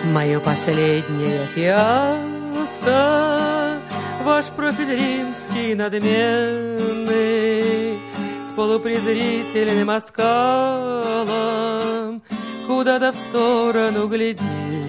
Мое последнее фиаско, ваш профиль римский надменный, с полупрезрительным оскалом, куда-то в сторону глядит.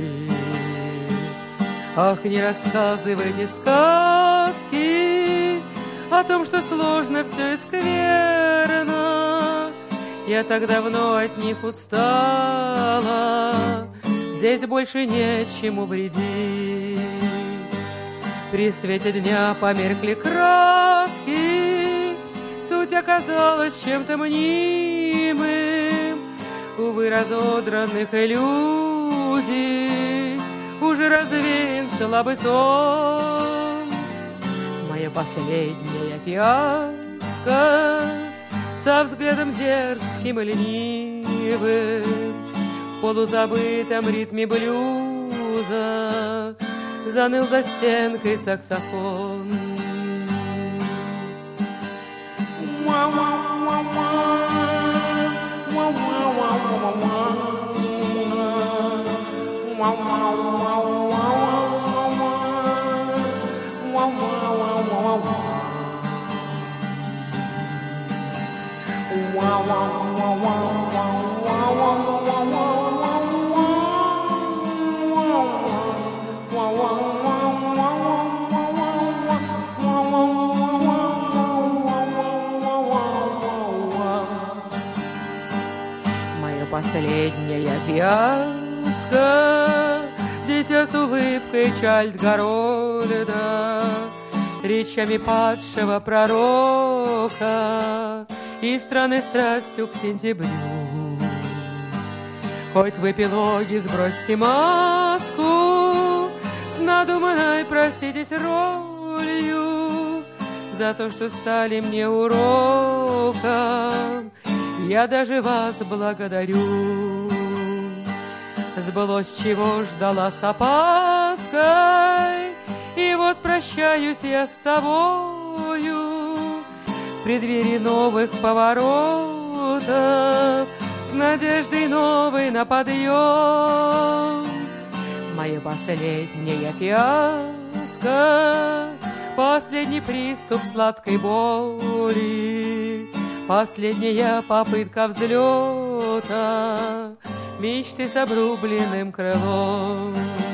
Ах, не рассказывайте сказки о том, что сложно все и скверно. Я так давно от них устала, здесь больше нечему вредить. При свете дня померкли краски, суть оказалась чем-то мнимым. Увы, разодранных иллюзий уже развеян слабый сон. Моя последняя фиаско со взглядом дерзким и ленивым, в полузабытом ритме блюза заныл за стенкой саксофон. Мое последняя фиаско, дитя с улыбкой Чайльд-Гарольда, речами падшего пророка и странной страстью к сентябрю. Хоть в эпилоге сбросьте маску с надуманной, проститесь, ролью за то, что стали мне уроком. Я даже вас благодарю. Сбылось, чего ждала с опаской, и вот прощаюсь я с тобою в преддверии новых поворотов, с надеждой новой на подъем. Мое последнее фиаско, последний приступ сладкой боли, последняя попытка взлета мечты с обрубленным крылом.